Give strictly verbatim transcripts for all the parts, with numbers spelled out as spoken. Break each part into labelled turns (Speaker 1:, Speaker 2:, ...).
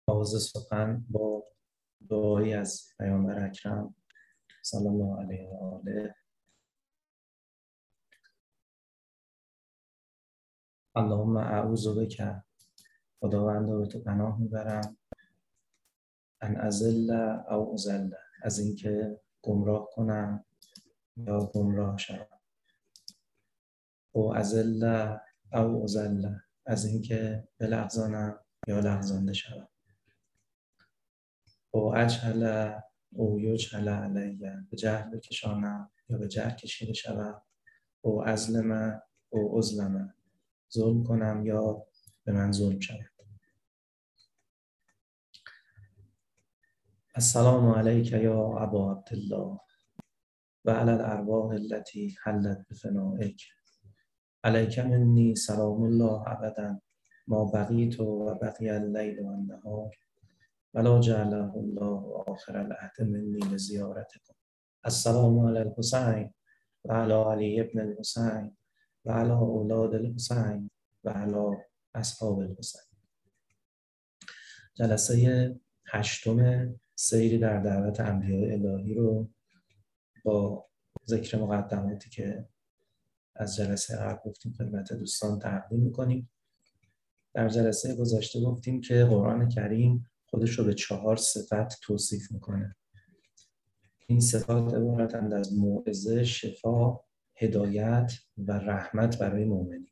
Speaker 1: آغاز سخن با دعایی از پیامبر اکرم صلی الله علیه و آله. اللهم اعوذ بک، خداوندا به تو پناه میبرم، ان اضل او اضل، از اینکه گمراه کنم یا گمراه شوم، او اضل او اضل، از اینکه بلغزانم یا لغزانده شوم، او اجهل او یجهل علیه، به جهل بکشانم یا به جهل کشیده شوم، او اظلم او اظلم، ظلم کنم یا به من ظلم شود. السلام علیک یا ابا عبدالله و علی الارواح التي حلت بفنائک، علیک منی سلام الله ابدا ما بقیت و بقی اللیل و النهار ولا جعله الله آخر العهد منی لزیارتکم. السلام علی الحسین و علی علی ابن الحسین و علی اولاد الحسین و علی اصحاب الحسین. جلسه هشتم سیری در دعوت انبیاء الهی رو با ذکر مقدماتی که از جلسه قبل گفتیم خدمت دوستان تقدیم می‌کنیم. در جلسه گذشته گفتیم که قرآن کریم خودش رو به چهار صفت توصیف میکنه. این صفات عبارتند از موعظه، شفا، هدایت و رحمت برای مؤمنین.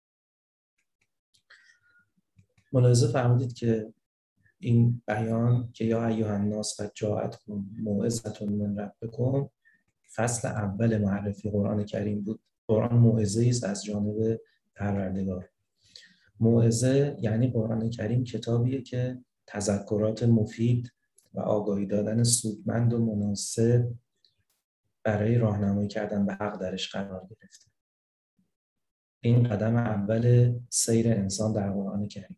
Speaker 1: ملاحظه فرمودید که این بیان که یا ایها الناس قد جاءتکم موعظة من ربکم فصل اول معرفی قرآن کریم بود. قرآن موعظه است از جانب پروردگار. موعظه یعنی قرآن کریم کتابیه که تذکرات مفید و آگاهی دادن سودمند و مناسب برای راهنمایی کردن به حق درش قرار گرفته. این قدم اول سیر انسان در قرآن کریم.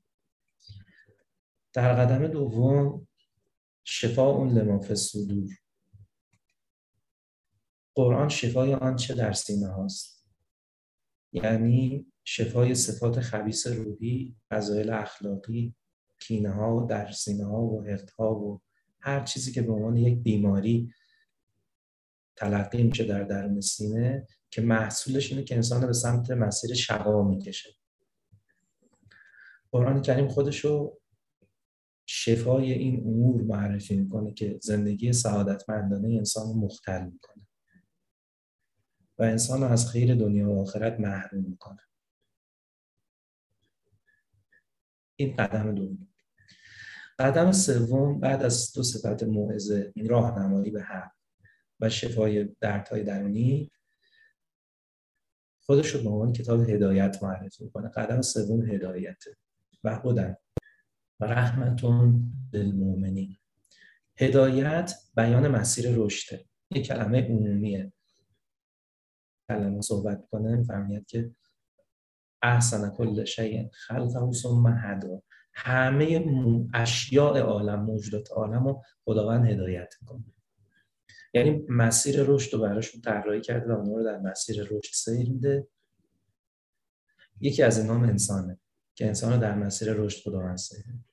Speaker 1: در قدم دوم شفاء لما فی الصدور، قرآن شفای آنچه در سینه هاست، یعنی شفای صفات خبیث روحی، فضایل اخلاقی، کینه ها در سینه ها و حقدها و هر چیزی که به عنوان یک بیماری تلقی میشه در درون سینه که محصولش اینه که انسان به سمت مسیر شقا میکشه. قرآن کریم خودشو شفای این امور معرفی میکنه که زندگی سعادتمندانه انسان رو مختل میکنه و انسان رو از خیر دنیا و آخرت محروم میکنه. این قدم دوم. قدم سوم بعد از دو صفت موعظه، این راهنمایی به حق و شفای دردهای درونی، خودش رو به عنوان کتاب هدایت معرفی میکنه. قدم سوم هدایت و هدن و رحمتون للمؤمنین. هدایت بیان مسیر رشده. یک کلمه عمومیه. کلمه صحبت کنه فرمید که احسن کل شیء خلقه ثم هدی. همه اشیاء عالم، موجودات عالم رو خداوند هدایت میکنه. یعنی مسیر رشد رو براشون طراحی کرده و اونها رو در مسیر رشد سیر میده. یکی از اینام انسانه که انسان رو در مسیر رشد خداوند سیر میده.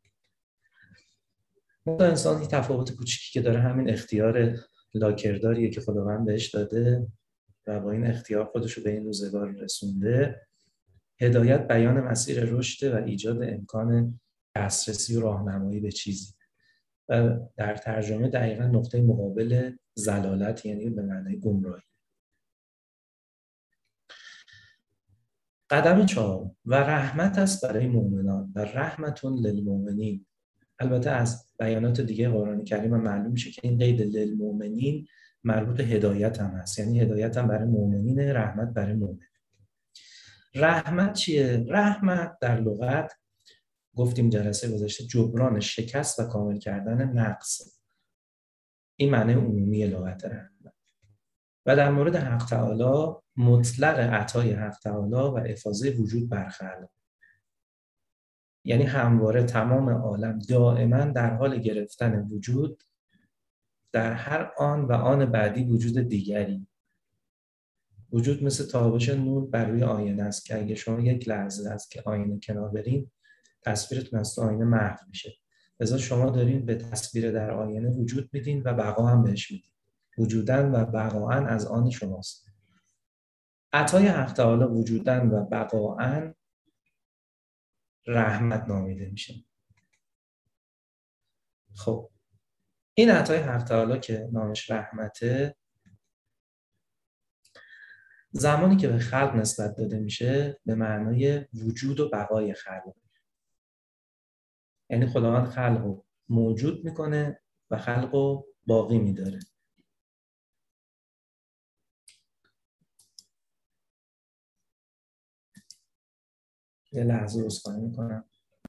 Speaker 1: اون انسان این تفاوت کوچیکی که داره همین اختیار لاکرداریه که خداوند بهش داده و با این اختیار خودش رو به این روزگار رسونده. هدایت بیان مسیر رشد و ایجاد امکان دسترسی و راهنمایی به چیزی و در ترجمه دقیقاً نقطه مقابل ضلالت، یعنی به معنای گمراهی. قدم چهار و رحمت است برای مؤمنان و رحمتون للمؤمنین. البته از بیانات دیگه قرآن کریم معلوم میشه که این قید للمؤمنین مربوط به هدایت هم هست، یعنی هدایت هم برای مؤمنین، رحمت برای مؤمنین. رحمت چیه؟ رحمت در لغت گفتیم جلسه گذشته جبران شکست و کامل کردن نقص. این معنی عمومی لغت رحمت. و در مورد حق تعالی مطلق عطای حق تعالی و افاضه وجود بر خلق. یعنی همواره تمام عالم دائما در حال گرفتن وجود، در هر آن و آن بعدی وجود دیگری. وجود مثل تابش نور بر روی آینه است که اگه شما یک لحظه از که آینه کنار برین تصویرتون از تو آینه محو میشه. لذا شما دارین به تصویر در آینه وجود میدین و بقا هم بهش میدین. وجودن و بقاعن از آن شماست. عطای حق تعالی وجودن و بقاعن رحمت نامیده میشه. خب این عطای حق تعالی که نامش رحمته، زمانی که به خلق نسبت داده میشه به معنای وجود و بقای خلق، یعنی خداوند خلق رو موجود میکنه و خلق رو باقی میداره. یه لحظه عذرخواهی میکنم.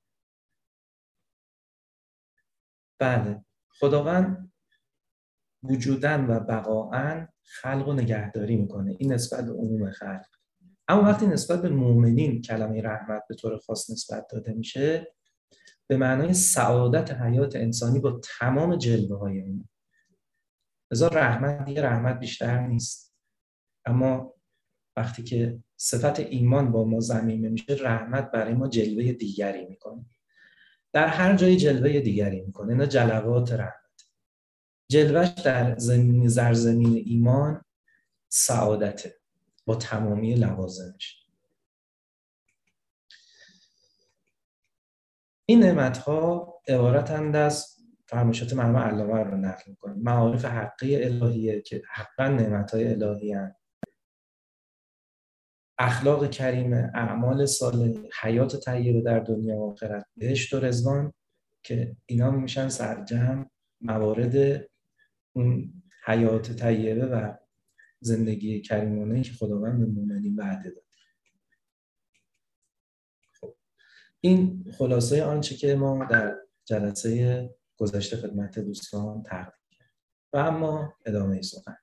Speaker 1: بله، خداوند وجودن و بقاعن خلق و نگهداری میکنه. این نسبت به عموم خلق. اما وقتی نسبت به مؤمنین کلمه رحمت به طور خاص نسبت داده میشه به معنای سعادت حیات انسانی با تمام جلوه های اون. لذا رحمت دیگه رحمت بیشتر نیست. اما وقتی که صفت ایمان با ما ضمیمه میشه، رحمت برای ما جلوه دیگری میکنه. در هر جای جلوه دیگری میکنه. اینا جلوات رحمت. جلوهش در زمین زرزمین ایمان سعادته با تمامی لوازمش. این نعمت‌ها عبارتند از فرمایشات مرحوم علامه رو نقل می‌کنم. معارف حقی الهیه که حقا نعمت‌های الهی هستند. اخلاق کریمه، اعمال صالح، حیات طیبه در دنیا و آخرت، بهشت و رضوان که اینا میشن سرجم موارد اون حیات طیبه و زندگی کریمانه‌ای که خداوند به مؤمنین وعده داد. خب این خلاصه آنچه که ما در جلسه گذشته خدمت دوستان تقدیم کردیم و اما ادامه سخن.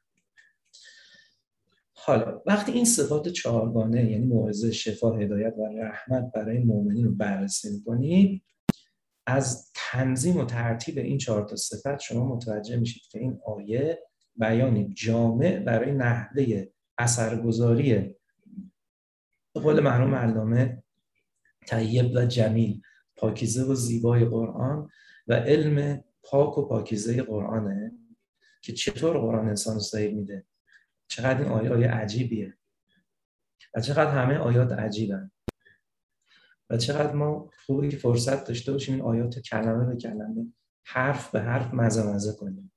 Speaker 1: حالا وقتی این صفات چهارگانه یعنی موعظه، شفا، هدایت و رحمت برای مؤمنین رو بررسی می‌کنید، از تنظیم و ترتیب این چهار تا صفت شما متوجه میشید که این آیه بیانی جامع برای نحوه اثرگذاری به قول مرحوم علامه طیب و جمیل، پاکیزه و زیبای قرآن و علم پاک و پاکیزه قرآنه که چطور قرآن انسان رو سیر میده. چقدر این آیه آیه عجیبیه و چقدر همه آیات عجیبن و چقدر ما خوبه که فرصت داشته باشیم این آیات کلمه به کلمه، حرف به حرف مزه مزه کنیم.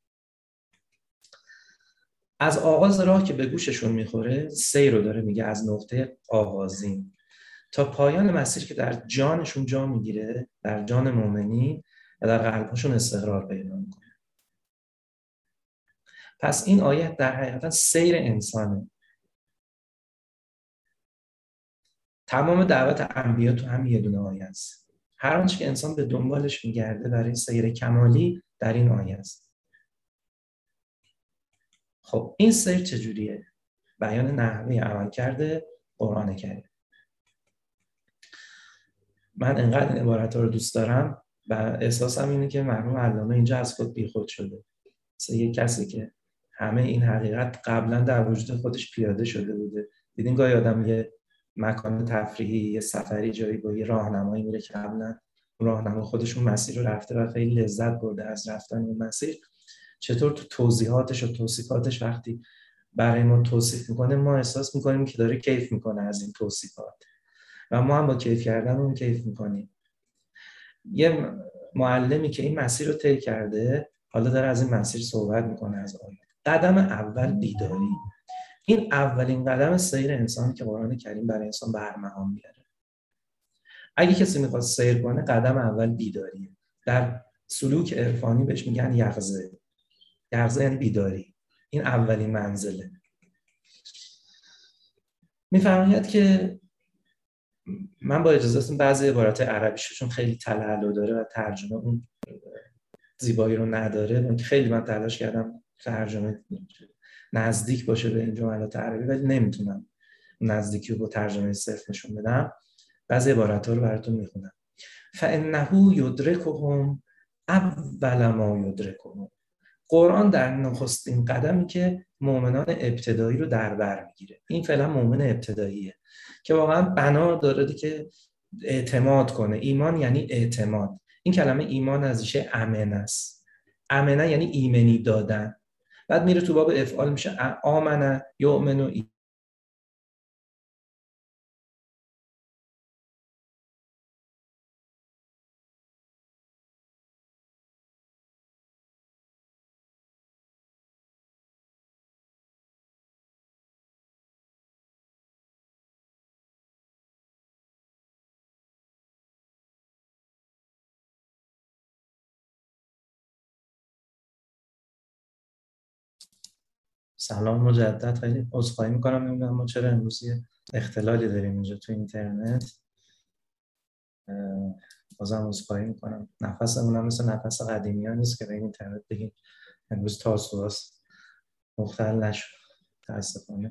Speaker 1: از آغاز راه که به گوششون میخوره سیر رو داره میگه، از نقطه آغازین تا پایان مسیر که در جانشون جا میگیره، در جان مؤمنین و در قلبشون استقرار پیدا میکنه. پس این آیه در حقیقت سیر انسانه. تمام دعوت انبیا تو هم یه دونه آیه است. هر آنچه که انسان به دنبالش میگرده برای سیر کمالی در این آیه است. خب این سیر چجوریه؟ بیان نحوه عمل کرده قرآن کریم. من انقدر این عبارت ها رو دوست دارم و احساسم اینه که مرحوم علامه اینجا از خود بیخود شده. مثل یک کسی که همه این حقیقت قبلا در وجود خودش پیاده شده بوده. دیدین گاهی آدم یه مکان تفریحی، یه سفری جایی با یه راهنمایی میره که قبلا راهنما خودشون مسیر رو رفته و خیلی لذت برده از رفتن اون مسیر. چطور تو توضیحاتش و توصیفاتش وقتی برای ما توصیف میکنه ما احساس میکنیم که داره کیف میکنه از این توصیفات و ما هم با کیف کردن اون کیف میکنیم. یه معلمی که این مسیر رو طی کرده حالا داره از این مسیر صحبت میکنه از آیه. قدم اول بیداری. این اولین قدم سیر انسان که قرآن کریم برای انسان برمهان میاره. اگه کسی میخواد سیر کنه قدم اول بیداریه. در سلوک عرفانی بهش میگن یقظه. یقظه یعنی بیداری. این اولین منزله. میفرماید که من با اجازهتون بعضی عبارات عربیشو چون خیلی تلالو داره و ترجمه اون زیبایی رو نداره، خیلی من تلاش کردم ترجمه نزدیک باشه به این جملات عربی ولی نمیتونم نزدیکی رو با ترجمه صرف نشون بدم. بعضی عبارات رو براتون میخونم. فانه یدرکهم اول ما یدرکهم. قرآن در نخستین قدمی که مؤمنان ابتدایی رو در بر میگیره. این فعلا مؤمن ابتداییه که واقعا بنا داره که اعتماد کنه. ایمان یعنی اعتماد. این کلمه ایمان از ریشه امن است. امنه یعنی ایمنی دادن. بعد میره تو باب افعال میشه آمنه یؤمن و سلام مجدد. خیلی عذرخواهی میکنم، نمیدونم ما چرا امروز یه اختلالی داریم اینجا تو اینترنت. بازم عذرخواهی میکنم. نفسمون هم مثل نفس قدیمی ها نیست که به این اینترنت بگیم امروز تاسوعاست، مختل نشد تاسفانه.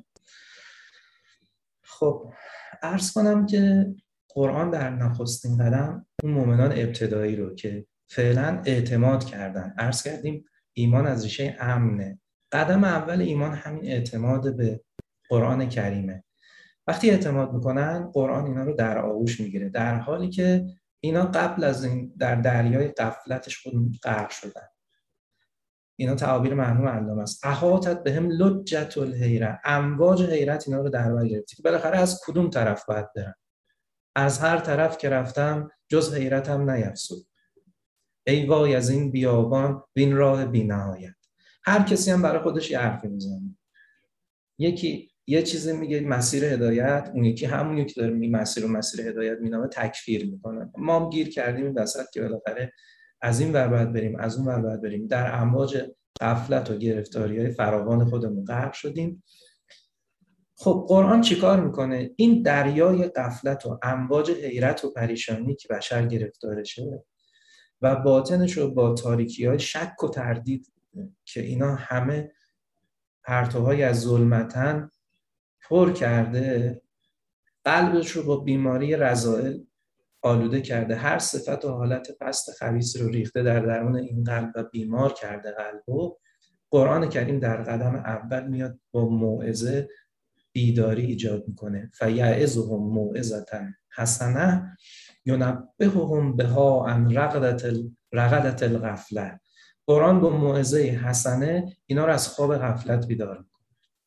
Speaker 1: خب عرض کنم که قرآن در نخستین قدم اون مؤمنان ابتدایی رو که فعلا اعتماد کردن، عرض کردیم ایمان از ریشه امنه. قدم اول ایمان همین اعتماد به قرآن کریمه. وقتی اعتماد میکنن قرآن اینا رو در آغوش میگیره، در حالی که اینا قبل از این در دریای غفلتش خود غرق شدن. اینا تعابیر مرحوم علامه است. احاطت بهم لجة الحیرة، امواج حیرت اینا رو در بر گرفت که بالاخره از کدوم طرف باید برم؟ از هر طرف که رفتم جز حیرتم نیفزود. ای وای از این بیابان وین راه بی‌نهایت. هر کسی هم برای خودش یه حرفی میزنه. یکی یه چیزی میگه مسیر هدایت، اون یکی همون یکی داره میگه مسیر و مسیر هدایت مینامه تکفیر میکنه. ما هم گیر کردیم این وسط که بالاخره از این ور باید بریم از اون ور باید بریم، در امواج غفلت و گرفتاری‌های فراوان خودمون غرق شدیم. خب قرآن چیکار میکنه؟ این دریای غفلت و امواج حیرت و پریشانی که بشر گرفتارشه و باطنش رو با تاریکی‌های شک و تردید که اینا همه پرتوهای از ظلمتن پر کرده، قلبش رو با بیماری رذائل آلوده کرده، هر صفت و حالت پست خبیث رو ریخته در درون این قلب و بیمار کرده قلبو. قرآن کریم در قدم اول میاد با موعظه بیداری ایجاد میکنه. فیعظهم موعظة حسنه ینبههم بها عن رغدة الغفلة. قرآن با موعظه حسنه اینا رو از خواب غفلت بیدار میکنه.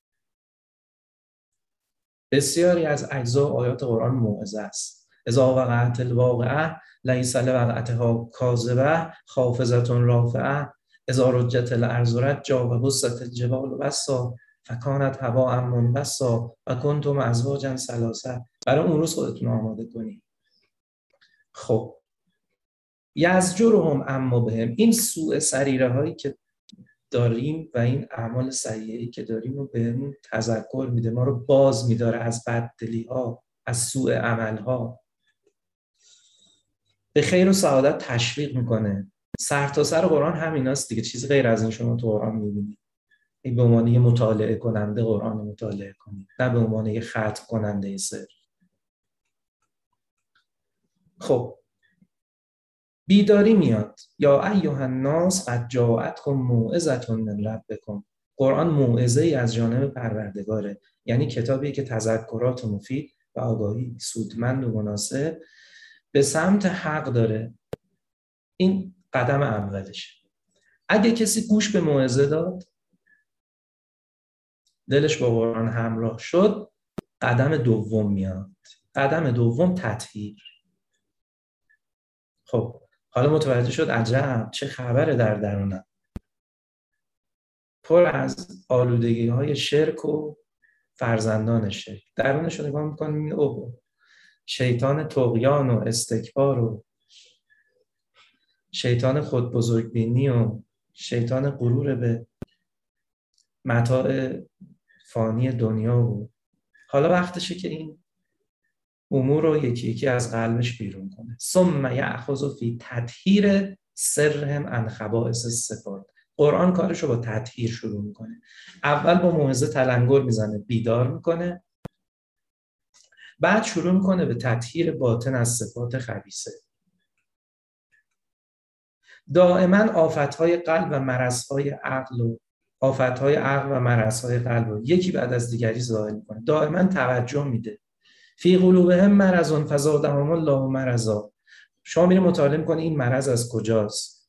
Speaker 1: بسیاری از اجزا آیات قرآن موعظه است. اذا وقعت الواقعه لیس لوقعتها کاذبه خافضة رافعه اذا رجت الارض رجا و بست الجبال بسا فکانت هواء منبثا و کنتم ازواجا ثلاثه. برای اون روز خودتون آماده کنید. خب یزجرهم اما بهم، این سوء سریره هایی که داریم و این اعمال سیئه‌ای که داریم رو بهمون تذکر میده، ما رو باز میداره از بددلی ها، از سوء عمل ها، به خیر و سعادت تشویق میکنه. سر تا سر قرآن همیناست دیگه، چیز غیر از این شما تو قرآن میبینید. این به عنوان یه مطالعه کننده قرآن رو مطالعه کنید، نه به عنوان یه ختم کننده سر. خب بیداری میاد. یا ایها الناس قد جاءتکم موعظة من ربکم. قرآن موعظه ای از جانب پروردگاره، یعنی کتابی که تذکرات مفید و آگاهی سودمند و مناسب به سمت حق داره. این قدم اولش. اگه کسی گوش به موعظه داد، دلش با قرآن همراه شد، قدم دوم میاد. قدم دوم تطهیر. خب حالا متوجه شد عجب چه خبره در درونم، پر از آلودگی های شرک و فرزندان شرک. درونش رو نگاه میکنیم، اوه شیطان طغیان و استکبار و شیطان خود بزرگبینی و شیطان غرور به متاع فانی دنیا و حالا وقتشه که این امور رو یکی یکی از قلبش بیرون کنه. ثم یأخذ فی تطهیر سرهم عن خبائث الصفات. قرآن کارش رو با تطهیر شروع میکنه. اول با موعظه تلنگر میزنه، بیدار میکنه، بعد شروع میکنه به تطهیر باطن از صفات خبیثه. دائما آفتهای قلب و مرضهای عقل و آفتهای عقل و مرضهای قلب رو یکی بعد از دیگری ظاهر میکنه. دائما توجه میده. فی قلوبهم مرض فزادهم الله مرضا. شما میری مطالعه میکنی این مرض از کجاست.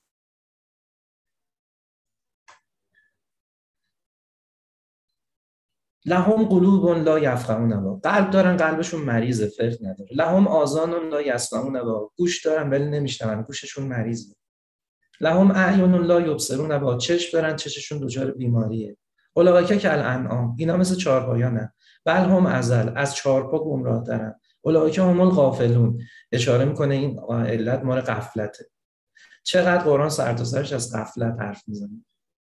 Speaker 1: لهم قلوب لا یفقهون بها، قلب دارن قلبشون مریضه، فقه نداره. لهم آذان لا یسمعون بها، گوش دارن ولی نمیشنون، گوششون مریضه. لهم اعین لا یبصرون بها، چشم دارن چششون دچار بیماریه. اولئک کالانعام، اینا مثل چهارپایانن. بل هم اضل، از چهارپا گمراه ترن. اولئک هم الغافلون، اشاره میکنه این علت مال غفلته. چقدر قرآن سر تا سرش از غفلت حرف میزنه.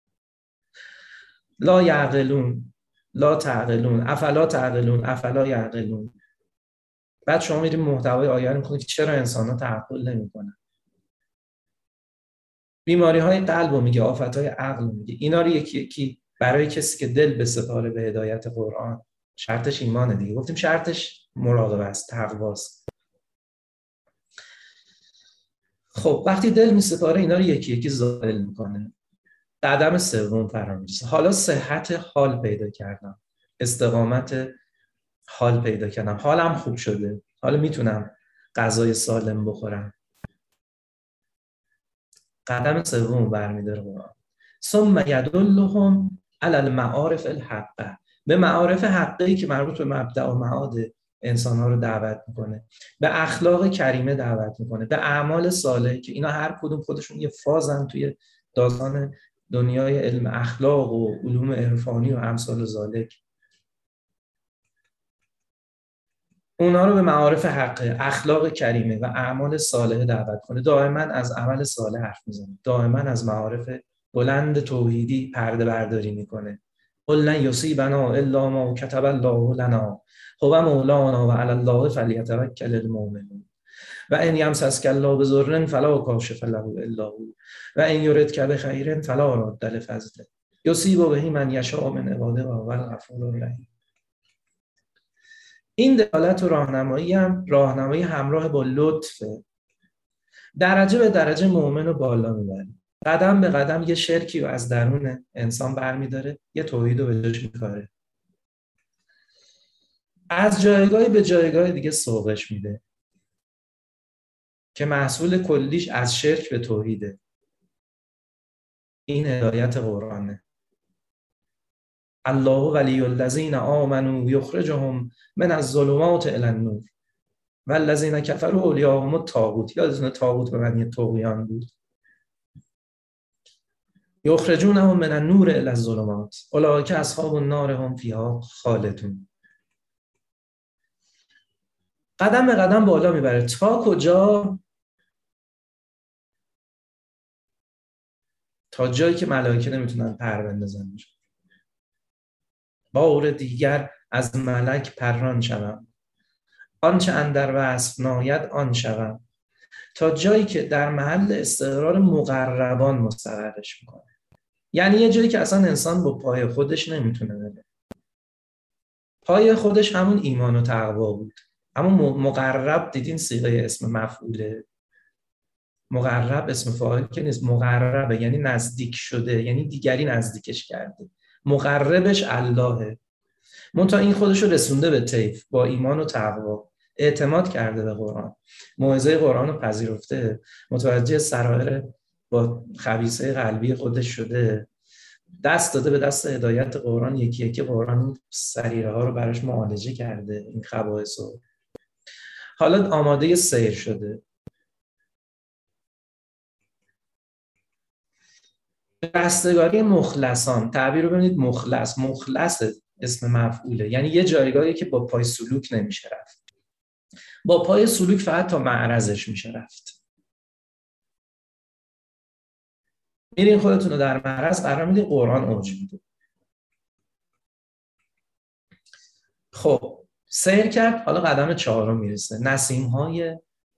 Speaker 1: لا یعقلون لا تعقلون افلا تعقلون افلا یعقلون. بعد شما میریم محتوای آیه رو میخونید که چرا انسان‌ها تعقل نمی‌کنن. بیماری‌های قلب رو میگه، آفت‌های عقل رو میگه. اینا رو یکی یکی برای کسی که دل بسپاره به هدایت قرآن، شرطش ایمانه دیگه. گفتیم شرطش مراقبه است، تقواست. خب وقتی دل میسپاره اینا رو یکی یکی زائل میکنه. قدم سوم فرا میرسه. حالا صحت حال پیدا کردم، استقامت حال پیدا کردم، حالم خوب شده، حالا میتونم غذای سالم بخورم. قدم سوم برمی‌داره قرآن. ثم یدلهم علی المعارف الحقه، به معارف حقی که مربوط به مبدأ و معاد انسان‌ها رو دعوت میکنه، به اخلاق کریمه دعوت میکنه، به اعمال صالح که اینا هر کدوم خودشون یه فازن توی داستان دنیای علم اخلاق و علوم عرفانی و امثال ذالک. اونا رو به معارف حقه، اخلاق کریمه و اعمال صالحه دعوت کنه. دائما از عمل صالح حرف میزنه، دائما از معارف بلند توحیدی پرده برداری میکنه. قل لن یصیبنا الا ما کتب الله لنا هو مولانا و علی الله فلیتوکل المؤمنون و ان یمسسک الله بضر فلا کاشف له الا هو و ان یردک بخیر فلا راد لفضله یصیب به من یشاء من عباده و هو الغفور الرحیم. این دلالت و راهنمایی هم راهنمایی همراه با لطفه. درجه به درجه مؤمن رو بالا میبره، قدم به قدم یه شرکی رو از درون انسان برمیداره، یه توحید رو به جاش میکاره، از جایگاهی به جایگاه دیگه سوقش میده که محصول کلیش از شرک به توحیده. این هدایت قرآنه. الله ولی الذین آمنوا یخرجهم من الظلمات الی النور و الذین کفروا اولیاءهم الطاغوت. یادتونه طاغوت به معنی طغیان بود. یخرجونهم من النور الی الظلمات اولئک اصحاب النار هم فیها خالدون. قدم به قدم بالا میبره. تا کجا؟ تا جایی که ملائکه نمیتونن پر بندازن. بار دیگر از ملک پران شوم، آنچه اندر وصف ناید آن شوم. تا جایی که در محل استقرار مقربان مستقرش میکنه. یعنی یه جایی که اصلا انسان با پای خودش نمیتونه بره. پای خودش همون ایمان و تقوا بود. اما مقرب دیدین صیغه اسم مفعوله. مقرب اسم فاعل که نیست، مقربه یعنی نزدیک شده، یعنی دیگری نزدیکش کرده. مقربش اللهه. منتها این خودشو رسونده به طیف با ایمان و تقوا، اعتماد کرده به قرآن، موعظه قرآن رو پذیرفته، متوجه سرائر با خبیثه قلبی خودش شده، دست داده به دست هدایت قرآن، یکی یکی قرآن سریره ها رو براش معالجه کرده، این خبائث رو. حالا آماده سیر شده. رستگاری مخلصان، تعبیر رو ببینید، مخلص، مخلص اسم مفعوله، یعنی یه جایگاهی که با پای سلوک نمیشه رفت. با پای سلوک فقط تا معرضش میشه رفت. میرین خودتون رو در معرض قرار میدین، قرآن اوج میده. خب سیر کرد، حالا قدم چهارم میرسه. نسیم‌های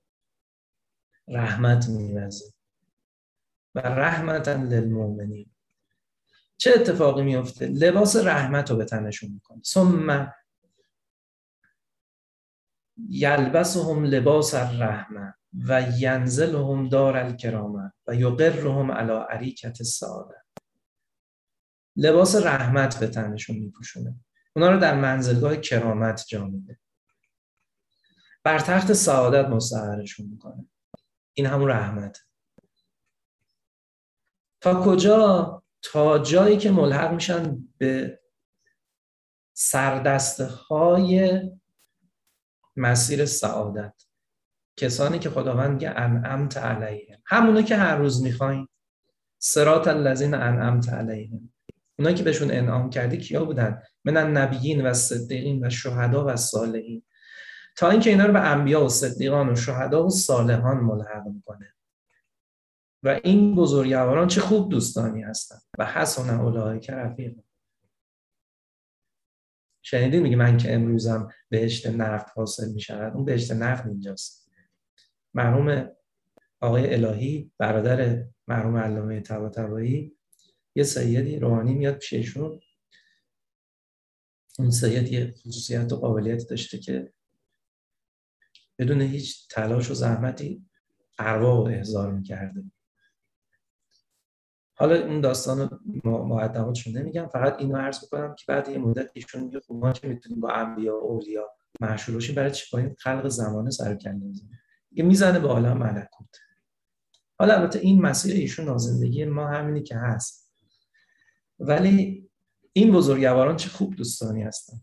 Speaker 1: رحمت میوزه و رحمتاً للمؤمنین. چه اتفاقی میفته؟ لباس رحمت رو به تنشون میکنه. ثم یلبسهم لباس الرحمه و ینزلهم دار الکرامه و یقرهم علی اریکة السعاده. لباس رحمت به تنشون میپوشونه، اونا رو در منزلگاه کرامت جا میده، بر تخت سعادت مستقرشون میکنه. این همون رحمت. تا کجا؟ تا جایی که ملحق میشن به سردسته های مسیر سعادت. کسانی که خداوند میگه انعمت علیهم، همونه که هر روز میخواین. صراط الذین انعمت علیهم، اونایی که بهشون انعام کردی کیا بودن؟ من النبیین و الصدیقین و الشهدا و الصالحین. تا اینکه اینا رو به انبیا و صدیقان و شهدا و صالحان ملحق میکنه. و این بزرگواران چه خوب دوستانی هستن. و حسن اولئک رفیقا. شنیدین میگه من که امروزم بهشت نفت حاصل میشود. اون بهشت نفت اینجاست. مرحوم آقای الهی برادر مرحوم علامه طباطبایی یه سیدی روحانی میاد پیششون. اون سید یه خصوصیت و قابلیت داشته که بدون هیچ تلاش و زحمتی ارواح رو احضار میکرده. حالا اون داستان مقدماتشون نمیگم، فقط اینو عرض میکنم که بعد یه مدت ایشون میگه خب ما که میتونیم با انبیا و اولیا مشهور باشیم، برای چی باید خلق زمانه سر و کله بزنیم؟ دیگه میزنه به عالم ملکوت. حالا البته این مسیر ایشون و زندگی ما همینی که هست، ولی این بزرگواران چه خوب دوستانی هستن.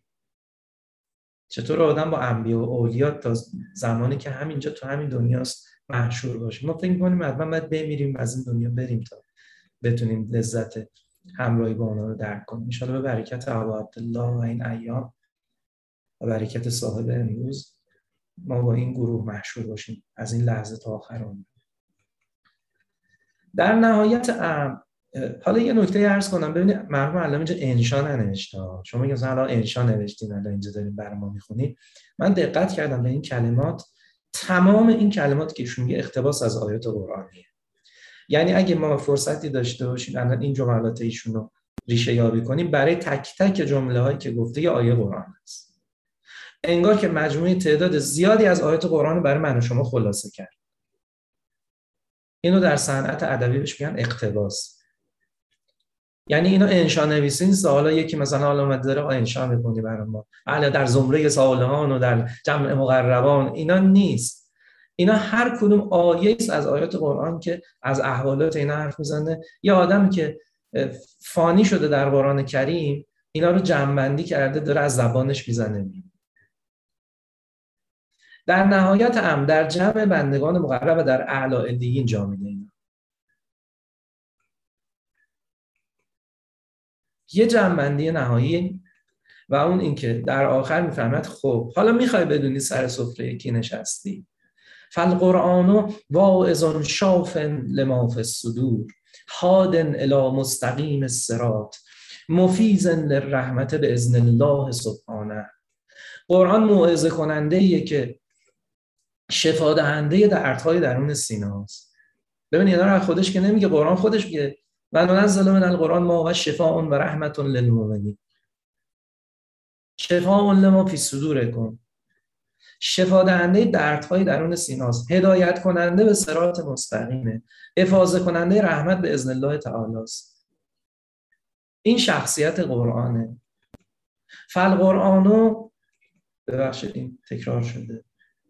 Speaker 1: چطور آدم با انبیا و اولیا تا زمانی که همینجا تو همین دنیاست مشهور باشه. ما فکر می‌کنیم حتما باید بمیریم از این دنیا بریم تا بتونیم لذت همراهی با اونها رو درک کنیم. ان شاءالله به برکت ابا عبدالله و این ایام و برکت صاحب امروز ما با این گروه مشهور باشیم از این لحظه تا آخر عمر. در نهایت امر حالا یه نکته عرض کنم. ببینید مرحوم علامه اینجا انشا ننوشته. شما میگید مثلا الان انشا نوشتین، الان اینجا داریم برای ما میخونید. من دقت کردم به این کلمات. تمام این کلمات که ایشون میگه اقتباس از آیات قرآنیه. یعنی اگه ما فرصتی داشته باشیم الان این جملات ایشون رو ریشه یابی کنیم، برای تک تک جمله هایی که گفته یه آیه قرآن است. انگار که مجموعه تعداد زیادی از آیات قرآن رو برای من و شما خلاصه کرد. اینو در صنعت ادبی بهش میگن اقتباس. یعنی اینو انشا نویسین، حالا یکی مثلا حالا اومد داره انشا میکنی برای ما، حالا در زمره صالحان و در جمع مقربان، اینا نیست. اینا هر کدوم آیه است از آیات قرآن که از احوالات اینا حرف میزنه. یه آدمی که فانی شده در قرآن کریم اینا رو جمع‌بندی کرده داره از زبانش میزنه. در نهایت هم در جمع بندگان مقرب و در اعلی علیین جا میده اینا. یه جمع‌بندی نهایی و اون این که در آخر میفهمد خب حالا میخوای بدونی سر سفره کی نشستی. فالقرآن واعظ شاف لما فی الصدور هاد الی مستقیم الصراط مفیض للرحمت باذن الله سبحانه. قرآن موعظه کننده ایه که شفا دهنده دردهای درون سینه‌ست. ببین اینا رو خودش که نمیگه، قرآن خودش میگه و ننزل من القرآن ما هو شفاء و رحمت للمؤمنین. شفاء لما فی صدورکم، شفا دهنده دردهای درون سینه‌ست، هدایت کننده به صراط مستقیمه، افاضه کننده رحمت به اذن الله تعالی است. این شخصیت قرآنه. فالقرآن، ببخشید این تکرار شده،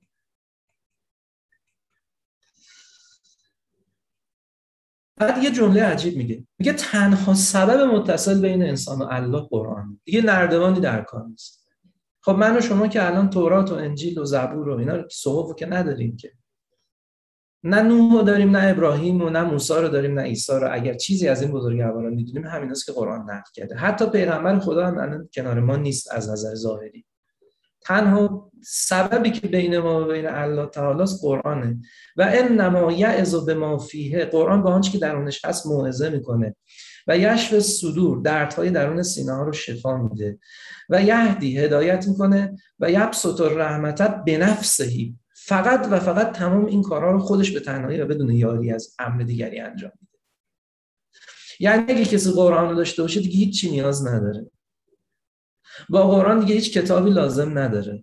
Speaker 1: بعد یه جمله عجیب میگه، میگه تنها سبب متصل بین انسان و الله قرآن، دیگه نردبانی در کار نیست. خب من و شما که الان تورات و انجیل و زبور و اینا صحف که نداریم که، نه نوح رو داریم، نه ابراهیم و نه موسی رو داریم، نه عیسی رو. اگر چیزی از این بزرگواران میدونیم همین است که قرآن نقل کرده. حتی پیغمبر خدا هم الان کنار ما نیست از نظر ظاهری. تنها سببی که بین ما و بین الله تعالی است قرآنه. و انما یعظ بما فیه، قرآن با آنچه که درونش هست موعظه میکنه. و یشف صدور، دردهای درون سینه ها رو شفا میده. و یهدی، هدایت میکنه. و یبسط الرحمت بنفسه، فقط و فقط تمام این کارها رو خودش به تنهایی و بدون یاری از امر دیگری انجام میده. یعنی اگه کسی قرآن رو داشته باشه دیگه هیچ چی نیاز نداره. با قرآن دیگه هیچ کتابی لازم نداره.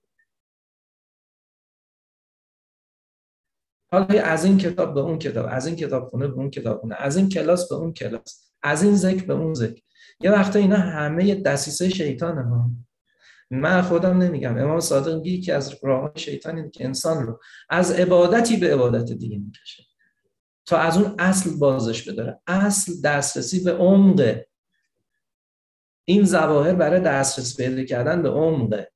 Speaker 1: حالا از این کتاب به اون کتاب، از این کتابخونه به اون کتابخونه، از این کلاس به اون کلاس، از این ذکر به اون ذکر. یه وقتا اینا همه دسیسه شیطانه ها. من خودم نمیگم، امام صادق میگه که از راههای شیطان اینه که انسان رو از عبادتی به عبادت دیگه میکشه تا از اون اصل بازش بداره. اصل دسترسی به عمق. این ظواهر برای دسترسی پیدا کردن به عمق.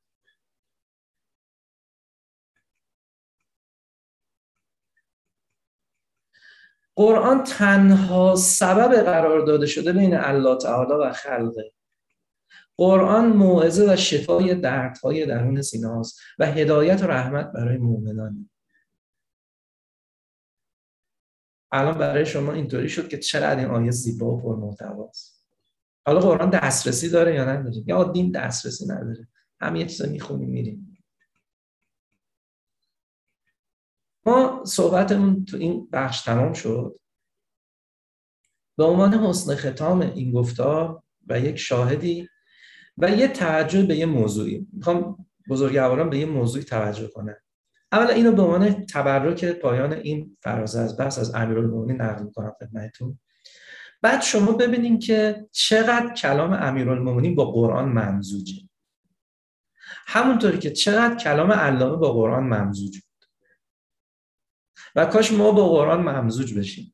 Speaker 1: قرآن تنها سبب قرار داده شده بین الله تعالی و خلقه. قرآن موعظه و شفای دردهای درون سینه هاست و هدایت و رحمت برای مؤمنان. الان برای شما اینطوری شد که چقدر این آیه زیبا و پرمحتواست. حالا قرآن دسترسی داره یا نداره؟ یا دین دسترسی نداره؟ همین چیزا میخونیم میریم. ما صحبتمون تو این بخش تمام شد. به عنوان حسن ختام این گفتار و یک شاهدی و یه توجه به یه موضوعی، میخوام بزرگواران به یه موضوعی توجه کنن. اولا اینو به عنوان تبرک پایان این فرازه از بحث از امیرالمومنین نقل میکنم خدمتتون. بعد شما ببینین که چقدر کلام امیرالمومنین با قرآن ممزوجه، همونطوری که چقدر کلام علامه با قرآن ممزوج بود و کاش ما با قرآن ممزوج بشیم.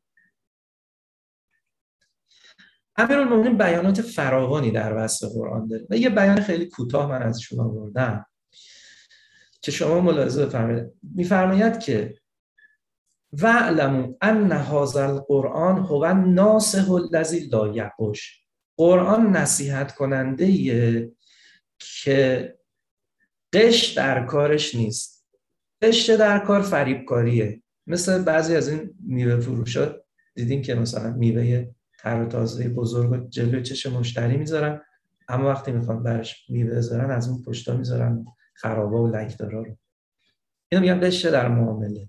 Speaker 1: امیرالمومنین بیانات فراوانی در وصف قرآن داره و یه بیان خیلی کوتاه من ازشون آوردم که شما ملاحظه بفرمایید. میفرماید که وَاعْلَمُوا أَنَّ هَذَا الْقُرْآنَ هُوَ النَّاصِحُ الَّذِی لَا یَغُشُ. قرآن نصیحت کننده‌ایه که غش در کارش نیست. غش در کار فریبکاریه. مثل بعضی از این میوه فروشا دیدین که مثلا میوه تر و تازه بزرگ جلوی چش مشتری میذارن، اما وقتی میخوان برش میوه بذارن از اون پشتا میذارن خرابا و لکدارا رو. اینو میگن غش در معامله.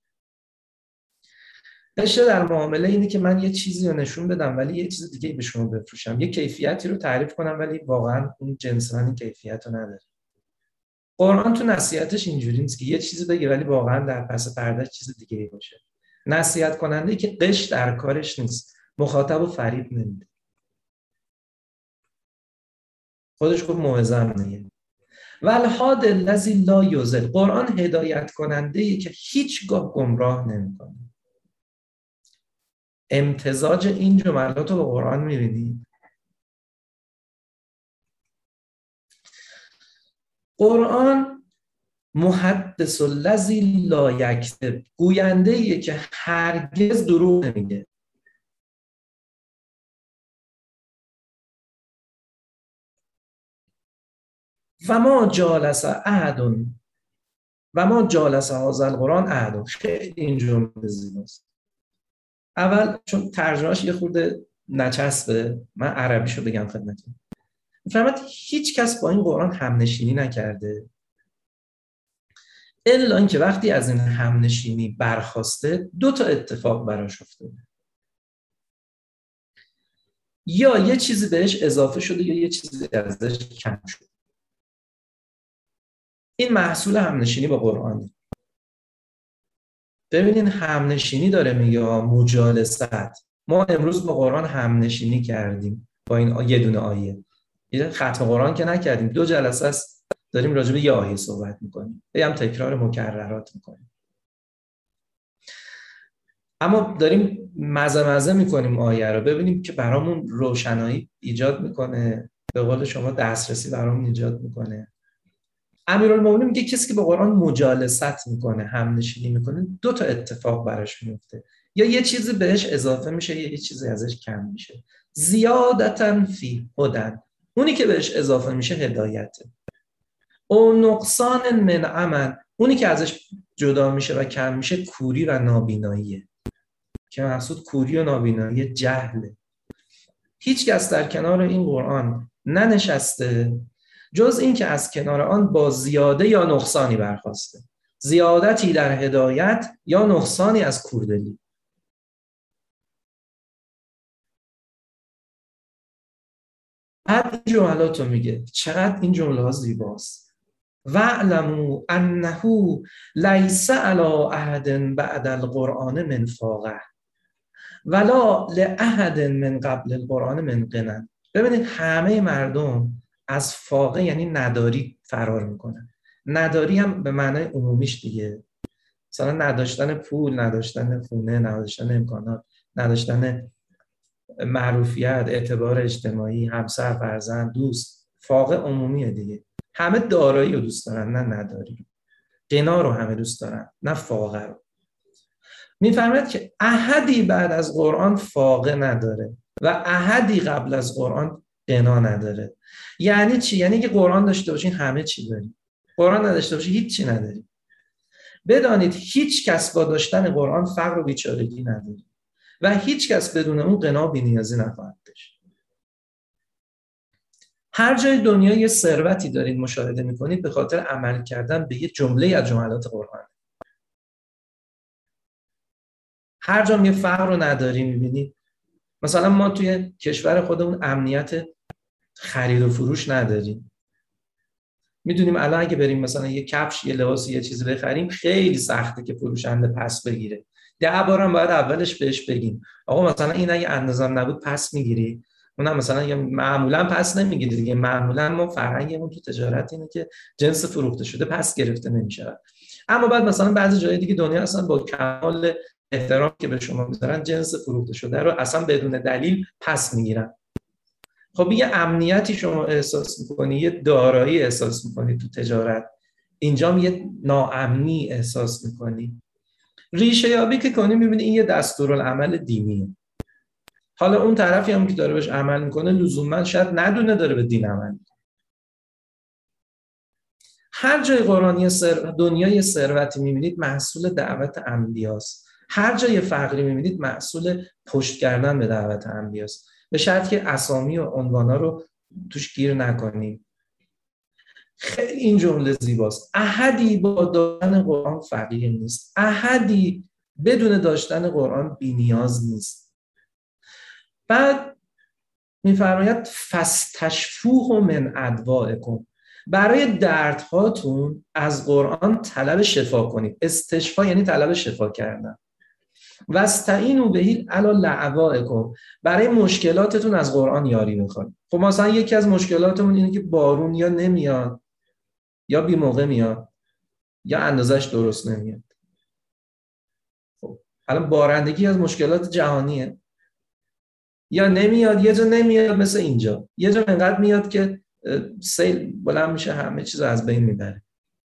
Speaker 1: غش در معامله اینه که من یه چیزی رو نشون بدم ولی یه چیز دیگه به شما بفروشم، یه کیفیتی رو تعریف کنم ولی واقعا اون جنس من این کیفیت رو نداره. قرآن تو نصیحتش اینجوری نیست که یه چیزی بگه ولی واقعا در پس پرده چیز دیگه ای باشه. نصیحت کننده که غش در کارش نیست، مخاطب و فریب نمیده. خودش گفت موعظه هم نمیده. والهاد الذی لا یضل. قرآن هدایت کننده ای که هیچگاه گمراه نمیکنه. امتزاج این جملات رو با قرآن میبینید. قرآن محدث الذی لا یکذب، گوینده ایه که هرگز دروغ نمیگه. و ما جالس احد و ما جالس هذا القرآن احد. خیلی این جمله زیباست. اول چون ترجمهش یه خورده نچسبه، من عربیشو بگم خدمتتون. می‌فرماید هیچ کس با این قرآن همنشینی نکرده الا اینکه وقتی از این همنشینی برخاسته دو تا اتفاق براش افتاده. یا یه چیزی بهش اضافه شده یا یه چیزی ازش کم شده. این محصول همنشینی با قرآنه. ببینین همنشینی داره میگه مجالست. ما امروز با قرآن همنشینی کردیم با این یه دونه آیه. یه ختم قرآن که نکردیم، دو جلسه است داریم راجع به یه آیه صحبت میکنیم، هم تکرار مکررات میکنیم، اما داریم مزه مزه میکنیم آیه رو ببینیم که برامون روشنایی ایجاد میکنه، به قول شما دسترسی برامون ایجاد میکنه. امیرالمومنین میگه کسی که به قرآن مجالست میکنه، همنشینی میکنه، دو تا اتفاق براش میفته. یا یه چیزی بهش اضافه میشه یا یه چیزی ازش کم میشه. زیادتاً فی هدن، اونی که بهش اضافه میشه هدایته. او نقصان من عمل، اونی که ازش جدا میشه و کم میشه کوری و نابیناییه، که مقصود کوری و نابینایی جهله. هیچ کس در کنار این قرآن ننشسته جز این که از کنار آن با زیاده یا نقصانی برخاسته. زیادتی در هدایت یا نقصانی از کوردلی. بعد این جملات رو میگه، چقدر این جمله ها زیباست. وَاعْلَمُوا أَنَّهُ لَيْسَ عَلَى أَحَدٍ بَعْدَ الْقُرْآنِ مِنْ فَاقَةٍ وَلَا لِأَحَدٍ مِنْ قَبْلِ الْقُرْآنِ مِنْ غِنًى. ببینید همه مردم از فاقه یعنی نداری فرار میکنن. نداری هم به معنای عمومیش دیگه، مثلا نداشتن پول، نداشتن خونه، نداشتن امکانات، نداشتن معروفیت، اعتبار اجتماعی، همسر، فرزند، دوست، فاقه عمومیه دیگه. همه دارایی رو دوست دارن نه نداری. غنا رو همه دوست دارن نه فاقه رو. میفرماید که احدی بعد از قرآن فاقه نداره و احدی قبل از قرآن غنا نداره. یعنی چی؟ یعنی که قرآن داشته باشین همه چی داریم، قرآن نداشته باشین هیچ چی نداریم. بدانید هیچ کس با داشتن قرآن فقر و بیچارگی نداره و هیچ کس بدون اون غنا و بی‌نیازی نخواهد داشت. هر جای دنیا یه ثروتی دارید مشاهده میکنید به خاطر عمل کردن به یه جمله از جملات قرآن. هر جا یه فقر رو نداریم میبینید. مثلا ما توی کشور خودمون امنیت خرید و فروش نداریم. میدونیم الان اگه بریم مثلا یه کفش، یه لباس، یه چیزی بخریم خیلی سخته که فروشنده پس بگیره. ده بارم باید اولش بهش بگیم آقا مثلا این اگه اندازه‌ام نبود پس میگیری؟ اونم مثلا یا معمولا پس نمیگیره دیگه. معمولا ما فرهنگمون تو تجارت اینه که جنس فروخته شده پس گرفته نمیشه. اما بعد مثلا بعضی جای دیگه دنیا اصلا با کمال احترام که به شما میذارن جنس فروخته شده رو اصلا بدون دلیل پس میگیرن. خب یه امنیتی شما احساس میکنی، یه دارایی احساس میکنی تو تجارت، اینجا هم یه ناامنی احساس میکنی. ریشه یابی که کنی میبینی این یه دستورالعمل دینیه. حالا اون طرفی هم که داره بهش عمل میکنه لزوما شاید ندونه داره به دین عمل میکنه. هر جای قرآنی سر... دنیای ثروتی میبینید محصول دعوت انبیاست. هر جای فقری میبینید محصول پشت کردن به دعوت انبیاست، به شرط که اسامی و عنوانا رو توش گیر نکنیم. خیلی این جمله زیباست. احدی با داشتن قرآن فقیر نیست، احدی بدون داشتن قرآن بی‌نیاز نیست. بعد میفرماید فاستشفوه من ادوائکم، برای دردهاتون از قرآن طلب شفا کنید. استشفا یعنی طلب شفا کردن. واستعینوا به علی لعوائکم، برای مشکلاتتون از قرآن یاری بخواید. خب مثلا یکی از مشکلاتمون اینه که بارون یا نمیاد یا بی موقع میاد یا اندازش درست نمیاد. خب الان بارندگی از مشکلات جهانیه. یا نمیاد، یه جا نمیاد مثل اینجا، یه جا انقدر میاد که سیل بلند میشه همه چیز از بین میبره.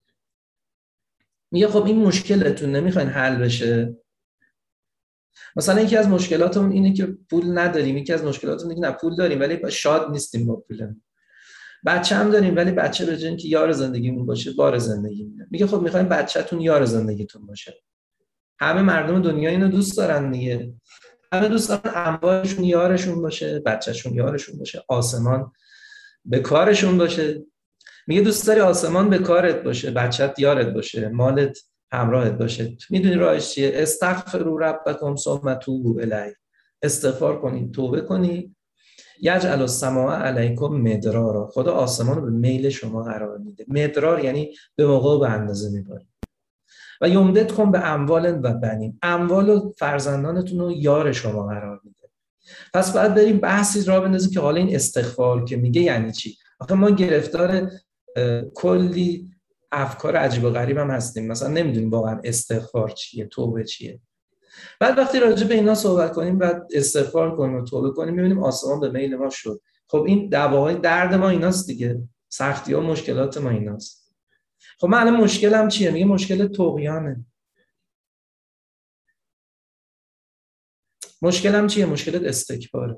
Speaker 1: میگه خب این مشکلتون نمیخواین حل بشه؟ مثلا یکی از مشکلاتمون اینه که پول نداریم، یکی از مشکلاتمون اینه که نه پول داریم ولی شاد نیستیم با پول. بچه هم داریم ولی بچه به جای اینکه یار زندگیمون باشه بار زندگیمونه. میگه خب میخوایم بچه‌تون یار زندگیتون باشه. همه مردم دنیا اینو دوست دارن دیگه. همه دوست دارن اموالشون یارشون باشه، بچه‌شون یارشون باشه، آسمان به کارشون باشه. میگه دوست داری آسمان به کارت باشه، بچت یارت باشه، مالت همراهت باشه. میدونی راهش چیه؟ استغفروا ربکم ثم توبوا الیه. استغفار کنید، توبه کنید. یجعل السماء علیکم مدرارا، خدا آسمان رو به میل شما قرار میده. مدرار یعنی به موقع و به اندازه میباره. و یمددکم به اموال و بنین، اموال و فرزندانتون رو یار شما قرار میده. پس باید بریم بحثی را بندازیم که حالا این استغفار که میگه یعنی چی. آخه ما گرفتار کلی افکار عجیب و غریب هم هستیم، مثلا نمیدونیم واقعا استغفار چیه، توبه چیه. بعد وقتی راجع به اینا صحبت کنیم، بعد استغفار کنیم و توبه کنیم، میبینیم آسمان به میل ما شد. خب این دعواهای درد ما ایناست دیگه، سختی ها مشکلات ما ایناست. خب من الان مشکلم چیه؟ میگه مشکل طغیانه. مشکلم چیه؟ مشکلت استکباره.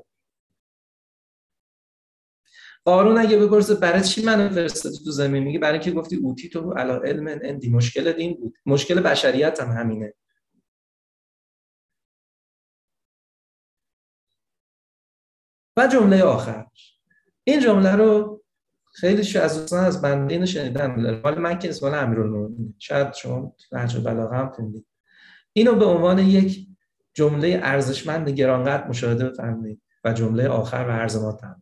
Speaker 1: قارون اگه بپرسه برای چی منو فرستادی تو زمین، میگه برای اینکه گفتی اوتی تو علی علم عندی. مشکل این بود. مشکل بشریت هم همینه. و جمله آخر، این جمله رو خیلی شو از دوستان از بنده اینو شنیدن، ولی من که اسم امیرالمومنین، شاید شما نهج البلاغه هم خوندید. اینو به عنوان یک جمله ارزشمند گرانقدر مشاهده بفرمایید و جمله آخر و عرض ما تمام.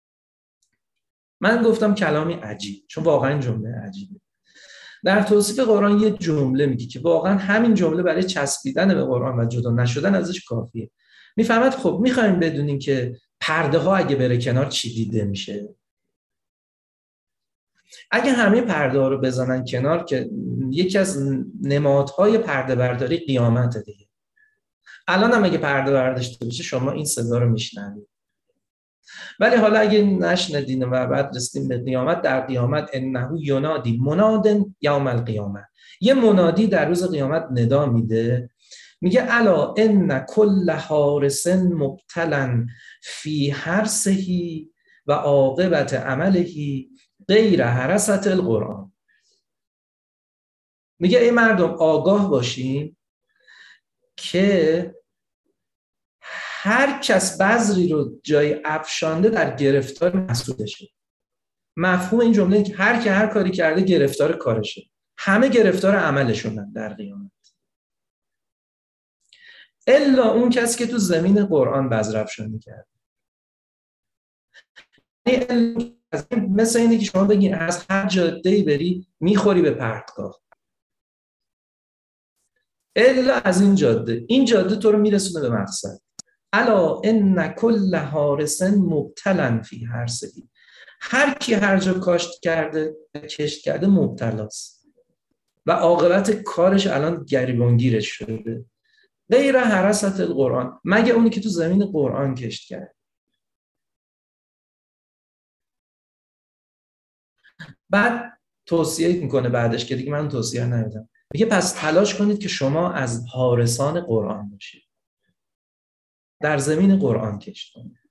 Speaker 1: من گفتم کلامی عجیب، چون واقعا این جمله عجیبه. در توصیف قرآن یه جمله میگه که واقعا همین جمله برای چسبیدن به قرآن و جدا نشدن ازش کافیه. میفهمد خب میخوایم بدونیم که پرده ها اگه بره کنار چی دیده میشه. اگه همه پرده ها رو بزنن کنار، که یکی از نمادهای پرده برداری قیامت دیگه. الان هم اگه پرده برداشته بشه شما این صدا رو میشنوید. ولی حالا اگه نشنیدین و بعد رسیدیم به قیامت، در قیامت انه ینادی مناد یوم القیامه، یه منادی در روز قیامت ندا میده، میگه الا ان کل حارس مبتلا فی حرسه و عاقبت عمله غیر حرست القرآن. میگه ای مردم آگاه باشین که هر کس بذری رو جای افشانده در گرفتار محسودشه. مفهوم این جمله که هر که هر کاری کرده گرفتار کارشه، همه گرفتار عملشونن در قیامت، الا اون کسی که تو زمین قرآن بذر افشانی کرده. مثل اینه که شما بگین از هر جاده‌ای بری میخوری به پرتگاه، الا از این جاده، این جاده تو رو میرسونه به مقصد. الا ان کل حارس مبتلا فی حرسه، هر کی هر جا کاشت کرده کشت کرده مبتلاست و عاقبت کارش الان گریبانگیرش شده. غیر حرست القرآن، مگه اونی که تو زمین قرآن کشت کرد. بعد توصیه میکنه بعدش که دیگه من توصیه نمیدم، میگه پس تلاش کنید که شما از حارسان قرآن باشید، در زمین قرآن کشت کنید.